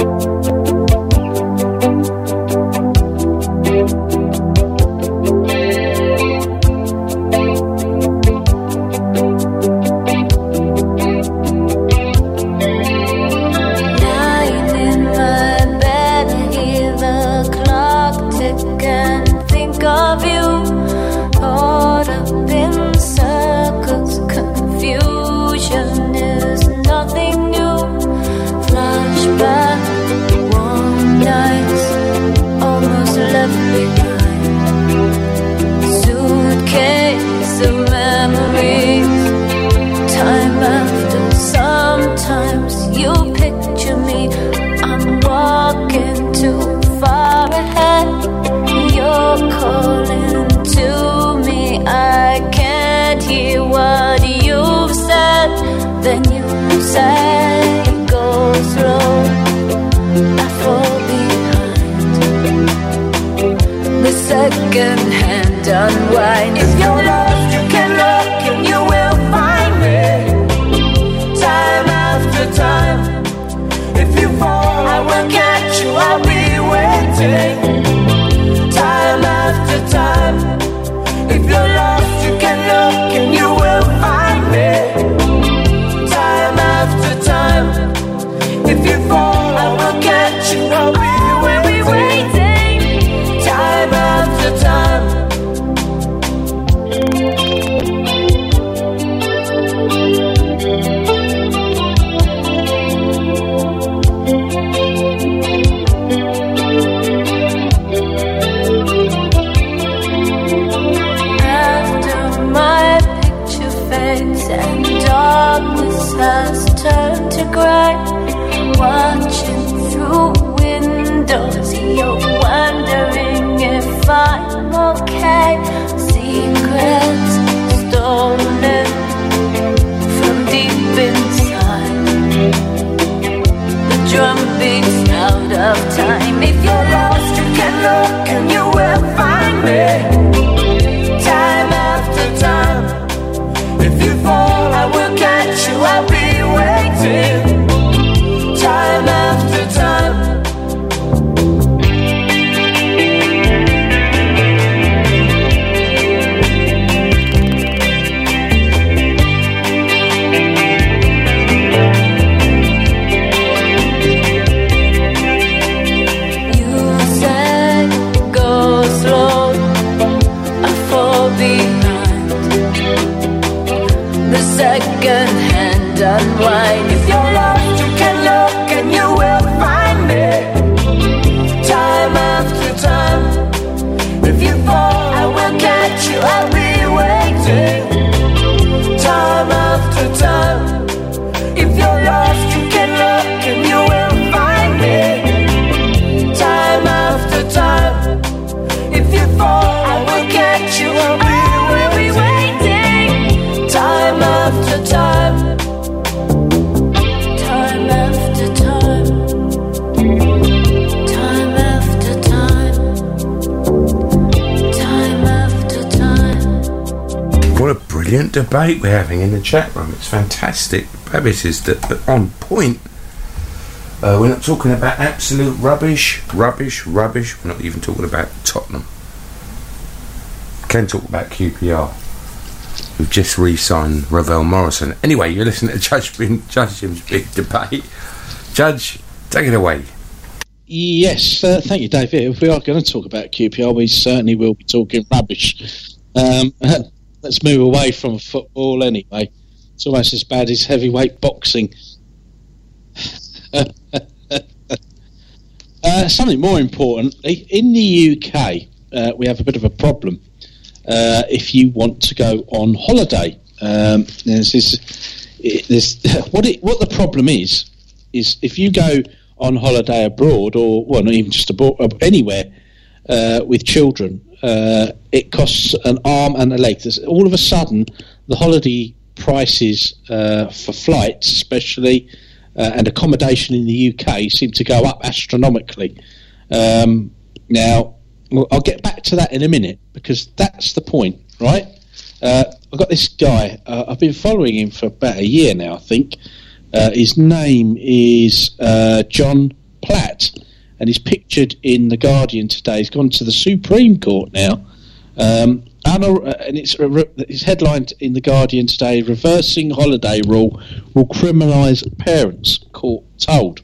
Then you say go slow, I fall behind. The second hand unwind. If you're lost, you can look and you will find me. Time after time. If you fall, I will catch you, I'll be waiting. Time after time. If you're lost, you can look and you will find me. After time, if you fall, I will catch you. I'll be waiting. Time after time. After my picture fades and darkness has turned to grey, watching through windows, you're wondering if I'm okay. Secrets stolen from deep inside, the drum beats out of time. If you're lost, you can look and you will find me. Time after time. If you fall, I will catch you, I'll be waiting. Time after time. You said go slow, I fall behind. The second hand unwind. If you're lost, you can look and you will find me. Time after time. If you fall, I will catch you, I'll be waiting. Time after time. If you're lost, you can look and you will find me. Time after time. If you fall, I will catch you, I'll be waiting. brilliant debate we're having in the chat room. It's fantastic. Babbitt is the, the on point. Uh, we're not talking about absolute rubbish, rubbish, rubbish. We're not even talking about Tottenham. We can talk about Q P R. We've just re-signed Ravel Morrison. Anyway, you're listening to Judge, Judge Jim's Big Debate. Judge, take it away. Yes, uh, thank you, Dave. If we are going to talk about Q P R, we certainly will be talking rubbish. Um, let's move away from football anyway. It's almost as bad as heavyweight boxing. uh, something more important, in the U K, uh, we have a bit of a problem. Uh, if you want to go on holiday, um, there's this, there's, what it, what the problem is is if you go on holiday abroad, or well, not even just abroad, anywhere uh, with children, uh, it costs an arm and a leg. There's, all of a sudden, the holiday prices uh, for flights, especially, uh, and accommodation in the U K, seem to go up astronomically. Um, now, well, I'll get back to that in a minute, because that's the point, right? Uh, I've got this guy. Uh, I've been following him for about a year now, I think. Uh, his name is uh, John Platt, and he's pictured in The Guardian today. He's gone to the Supreme Court now. Um, and, uh, and it's, it's headlined in The Guardian today, "Reversing Holiday Rule Will Criminalise Parents, Court Told."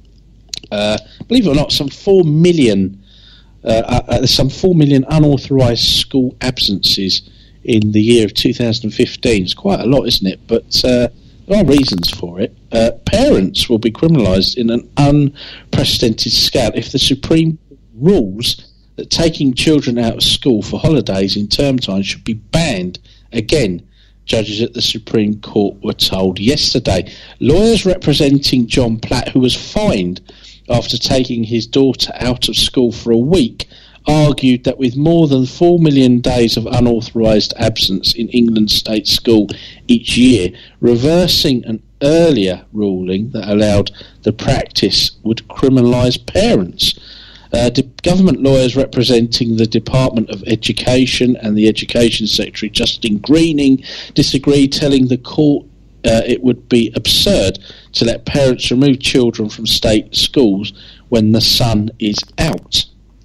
Uh, believe it or not, some four million, uh, uh, there's some four million unauthorised school absences in the year of two thousand fifteen. It's quite a lot, isn't it? But uh, there are reasons for it. Uh, parents will be criminalised in an unprecedented scale if the Supreme Court rules that taking children out of school for holidays in term time should be banned. Again, judges at the Supreme Court were told yesterday. Lawyers representing John Platt, who was fined after taking his daughter out of school for a week, argued that with more than four million days of unauthorised absence in England's state school each year, reversing an earlier ruling that allowed the practice would criminalise parents. Uh, the government lawyers representing the Department of Education and the Education Secretary, Justin Greening, disagreed, telling the court uh, it would be absurd to let parents remove children from state schools when the sun is out.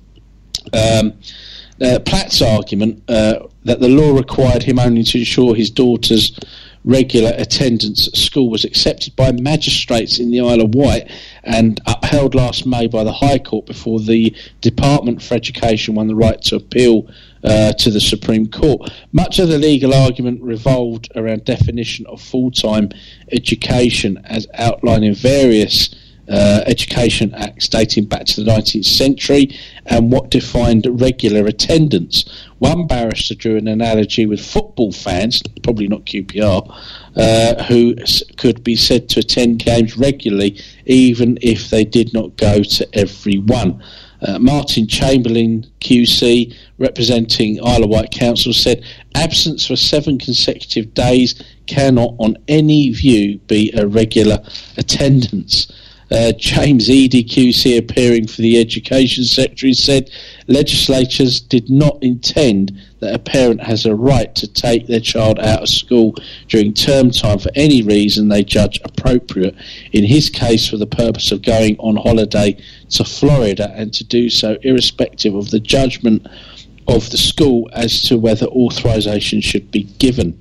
Um, uh, Platt's argument uh, that the law required him only to ensure his daughter's regular attendance at school was accepted by magistrates in the Isle of Wight and upheld last May by the High Court before the Department for Education won the right to appeal uh, to the Supreme Court. Much of the legal argument revolved around definition of full-time education as outlined in various Uh, education acts dating back to the nineteenth century and what defined regular attendance. One barrister drew an analogy with football fans, probably not Q P R, uh, who s- could be said to attend games regularly even if they did not go to every one. Uh, Martin Chamberlain, Q C, representing Isle of Wight Council, said absence for seven consecutive days cannot on any view be a regular attendance. Uh, James Eady, Q C, appearing for the Education Secretary, said legislatures did not intend that a parent has a right to take their child out of school during term time for any reason they judge appropriate. In his case, for the purpose of going on holiday to Florida, and to do so irrespective of the judgment of the school as to whether authorisation should be given.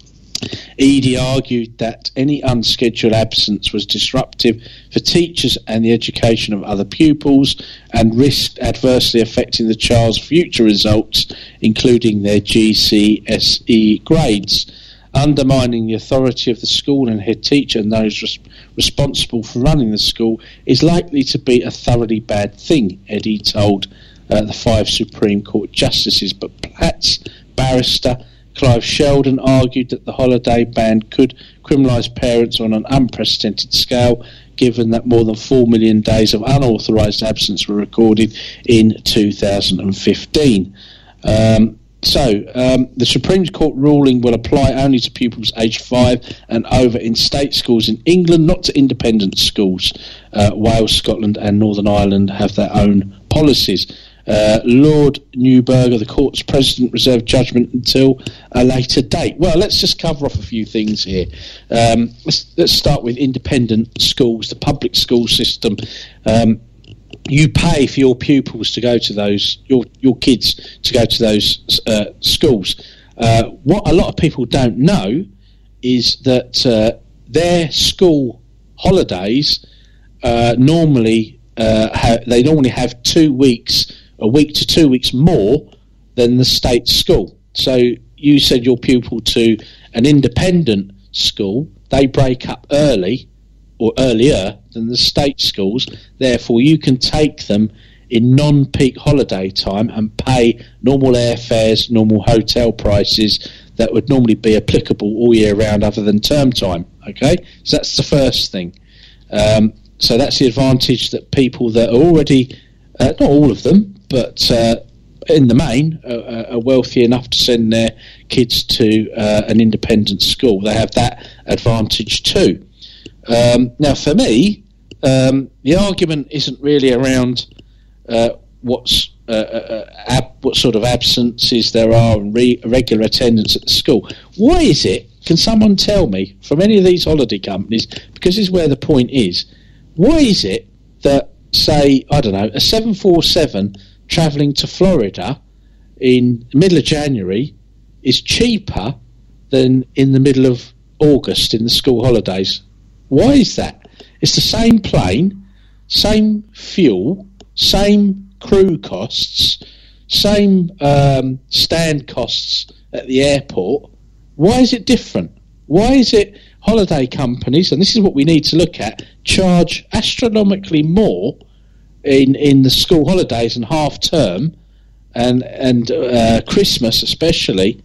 Eady argued that any unscheduled absence was disruptive for teachers and the education of other pupils and risked adversely affecting the child's future results, including their G C S E grades. Undermining the authority of the school and head teacher and those res- responsible for running the school is likely to be a thoroughly bad thing, Eddie told uh, the five Supreme Court justices. But Platt's barrister Clive Sheldon argued that the holiday ban could criminalise parents on an unprecedented scale, given that more than four million days of unauthorised absence were recorded in two thousand fifteen. Um, so, um, the Supreme Court ruling will apply only to pupils aged five and over in state schools in England, not to independent schools. Uh, Wales, Scotland and Northern Ireland have their own policies. Uh, Lord Newberger, the court's president, reserved judgment until a later date. Well, let's just cover off a few things here. Um, let's, let's start with independent schools, the public school system. Um, you pay for your pupils to go to those, your your kids to go to those uh, schools. Uh, what a lot of people don't know is that uh, their school holidays uh, normally uh, ha- they normally have two weeks. a week to two weeks more than the state school. So you send your pupil to an independent school, they break up early or earlier than the state schools, therefore you can take them in non-peak holiday time and pay normal airfares, normal hotel prices that would normally be applicable all year round other than term time. Okay, so that's the first thing. Um, so that's the advantage that people that are already, uh, not all of them, but uh, in the main, uh, are wealthy enough to send their kids to uh, an independent school. They have that advantage too. Um, now, for me, um, the argument isn't really around uh, what's uh, uh, ab- what sort of absences there are and re- regular attendance at the school. Why is it? Can someone tell me from any of these holiday companies? Because this is where the point is. Why is it that, say, I don't know, a seven forty-seven travelling to Florida in the middle of January is cheaper than in the middle of August in the school holidays? Why is that? It's the same plane, same fuel, same crew costs, same um, stand costs at the airport. Why is it different? Why is it holiday companies, and this is what we need to look at, charge astronomically more in in the school holidays and half term and and uh, Christmas especially,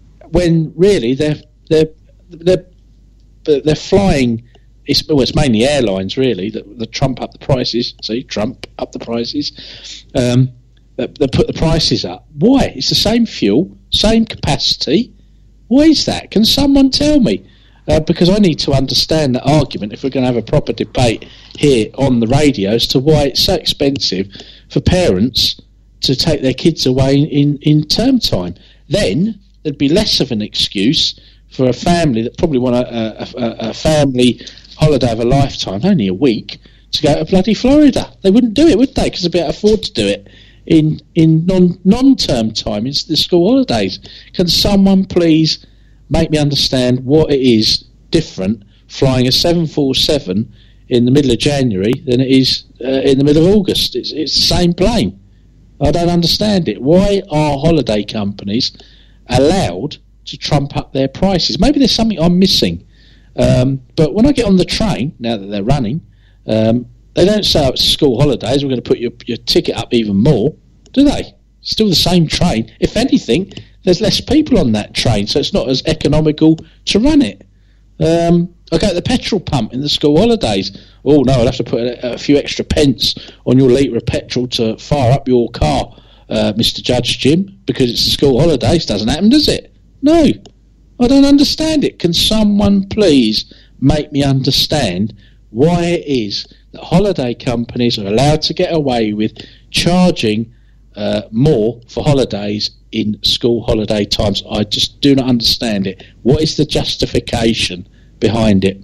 when really they're they're they're they're flying. It's, well, it's mainly airlines really that, that trump up the prices. See, trump up the prices. Um, that, that put the prices up. Why? It's the same fuel, same capacity. Why is that? Can someone tell me? Uh, because I need to understand that argument if we're going to have a proper debate here on the radio as to why it's so expensive for parents to take their kids away in, in term time. Then there'd be less of an excuse for a family that probably want a, a, a family holiday of a lifetime, only a week, to go to bloody Florida. They wouldn't do it, would they? Because they'd be able to afford to do it in in non, non-term time, in the school holidays. Can someone please make me understand what it is different flying a seven forty-seven in the middle of January than it is uh, in the middle of August? It's, it's the same plane. I don't understand it. Why are holiday companies allowed to trump up their prices? Maybe there's something I'm missing. Um, but when I get on the train, now that they're running, um, they don't say, oh, it's school holidays, we're going to put your, your ticket up even more, do they? Still the same train. If anything, there's less people on that train, so it's not as economical to run it. Um, I go to the petrol pump in the school holidays. Oh, no, I'll have to put a, a few extra pence on your litre of petrol to fire up your car, uh, Mister Judge Jim, because it's the school holidays. Doesn't happen, does it? No. I don't understand it. Can someone please make me understand why it is that holiday companies are allowed to get away with charging uh, more for holidays in school holiday times? I just do not understand it. What is the justification behind it?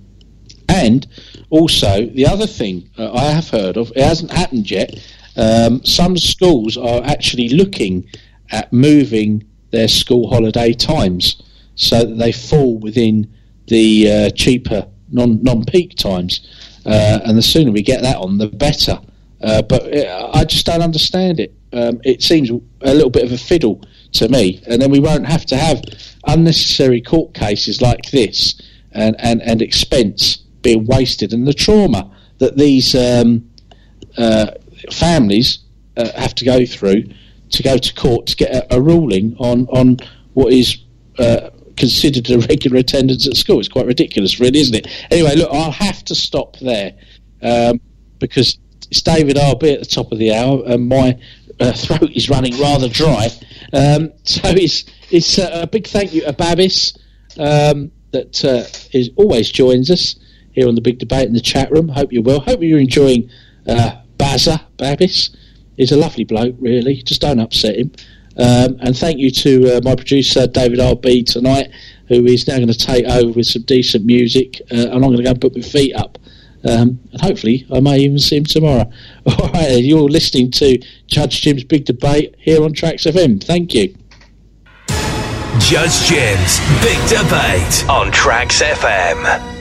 And also, the other thing uh, I have heard of, it hasn't happened yet, um, some schools are actually looking at moving their school holiday times so that they fall within the uh, cheaper non, non-peak times. Uh, and the sooner we get that on, the better. Uh, but it, I just don't understand it. Um, it seems a little bit of a fiddle to me. And then we won't have to have unnecessary court cases like this and, and, and expense being wasted. And the trauma that these um, uh, families uh, have to go through to go to court to get a, a ruling on, on what is uh, considered a regular attendance at school. It's quite ridiculous, really, isn't it? Anyway, look, I'll have to stop there um, because it's David R B at the top of the hour and my uh, throat is running rather dry. Um, so it's it's uh, a big thank you to Babis um, that uh, is always joins us here on the Big Debate in the chat room. Hope you're well. Hope you're enjoying uh, Bazza, Babis. He's a lovely bloke, really. Just don't upset him. Um, and thank you to uh, my producer, David R B, tonight, who is now going to take over with some decent music. Uh, and I'm going to go and put my feet up. Um, and hopefully I may even see him tomorrow. All right, you're listening to Judge Jim's Big Debate here on Tracks F M. Thank you. Judge Jim's Big Debate on Tracks F M.